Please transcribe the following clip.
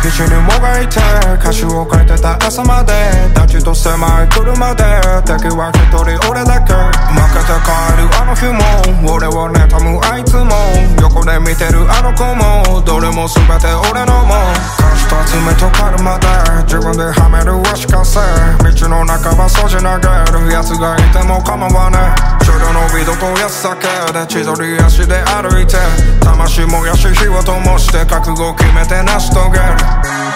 道にもがいて歌詞を書いてた朝まで立ちと狭い車で敵は一人俺だけ負けて帰るあの日も俺を妬むあいつも横で見てるあの子もどれも全て俺のもん歌詞と爪とカルマで自分ではめる足かせ道の中は掃除投げる奴がいても構わねえ少量のビートと安酒で千鳥足で歩いて魂燃やし火を灯して覚悟決めて成し遂げる